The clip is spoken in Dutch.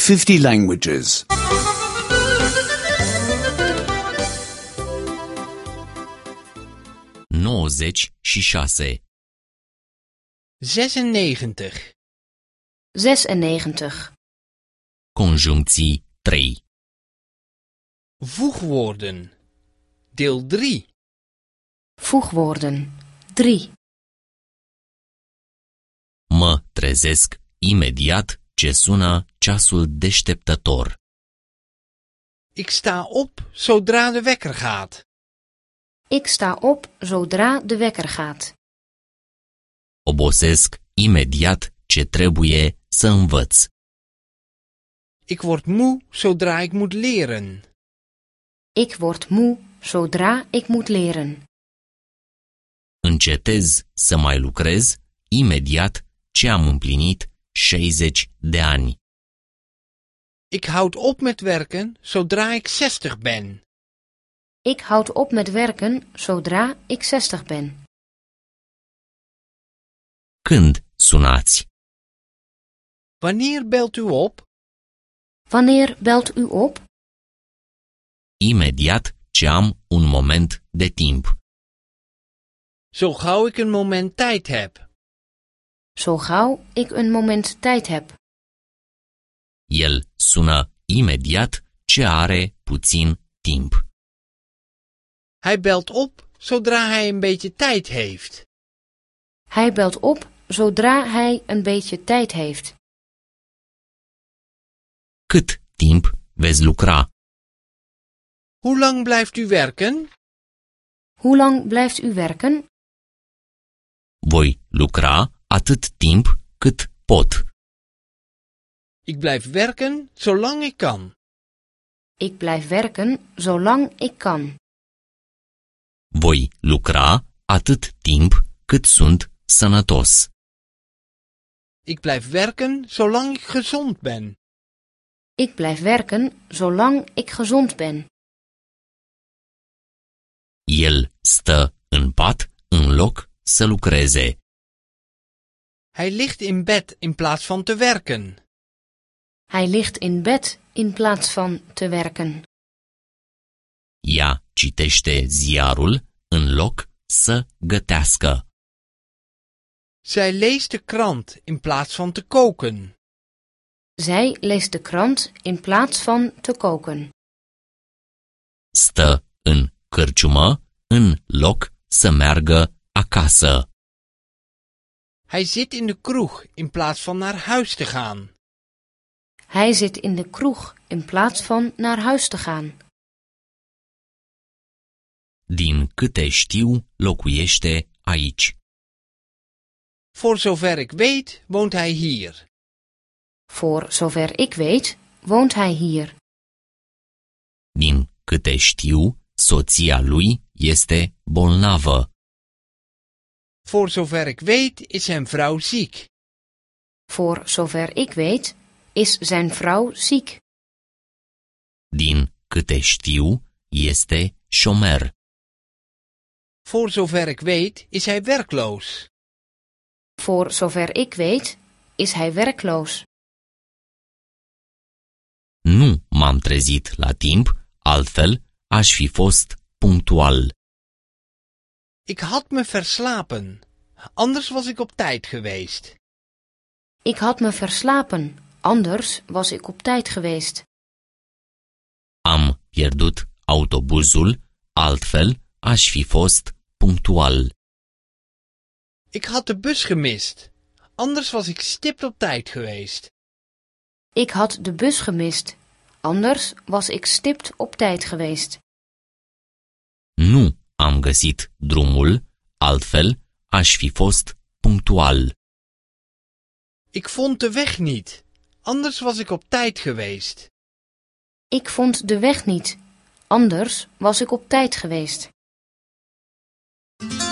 50 languages. 96. 96. 96. Conjuncții 3. Voegwoorden. Deel 3. Voegwoorden 3. Mă trezesc imediat ce sună ceasul deșteptător. Ik sta op zodra de wekker gaat. Ik sta op zodra de wekker gaat. Obosesc imediat ce trebuie să învăț. Ik word moe zodra ik moet leren. Ik word moe zodra ik moet leren. Încetez să mai lucrez imediat ce am împlinit 60 de ani. Ik houd op met werken zodra ik 60 ben. Ik houd op met werken zodra ik 60 ben. Când sunați? Wanneer belt u op? Wanneer belt u op? Imediat ce am un moment de timp. Zo gauw ik een moment tijd heb. Zo gauw ik een moment tijd heb. El sună imediat ce are puțin timp. Hij belt op zodra hij een beetje tijd heeft. Hij belt op zodra hij een beetje tijd heeft. Cât timp veți lucra? Hoe lang blijft u werken? Hoe lang blijft u werken? Voi lucra atât timp cât pot. Ik blijf werken zolang ik kan. Ik blijf werken zolang ik kan. Voi lucra atât timp cât sunt sănătos. Ik blijf werken zolang ik gezond ben. Ik blijf werken zolang ik gezond ben. El stă în pat în loc să lucreze. Hij ligt in bed in plaats van te werken. Hij ligt in bed in plaats van te werken. Ea citește ziarul în loc să gătească. Zij leest de krant in plaats van te koken. Zij leest de krant in plaats van te koken. Stă în cârciumă în loc să meargă acasă. Hij zit in de kroeg in plaats van naar huis te gaan. Hij zit in de kroeg in plaats van naar huis te gaan. Din câte știu, locuiește aici. Voor zover ik weet, woont hij hier. Voor zover ik weet, woont hij hier. Din câte știu, soția lui este bolnavă. Voor zover ik weet, is zijn vrouw ziek. Voor zover ik weet, is zijn vrouw ziek. Din câte știu, este șomer. Voor zover ik weet, is hij werkloos. Voor zover ik weet, is hij werkloos. Nu m-am trezit la timp, altfel aș fi fost punctual. Ik had me verslapen. Anders was ik op tijd geweest. Ik had me verslapen, anders was ik op tijd geweest. Am pierdut autobuzul, altfel aș fi fost punctual. Ik had de bus gemist. Anders was ik stipt op tijd geweest. Ik had de bus gemist, anders was ik stipt op tijd geweest. Nu am găsit drumul, altfel aș fi fost punctual. Ik vond de weg niet. Anders was ik op tijd geweest. Ik vond de weg niet, anders was ik op tijd geweest.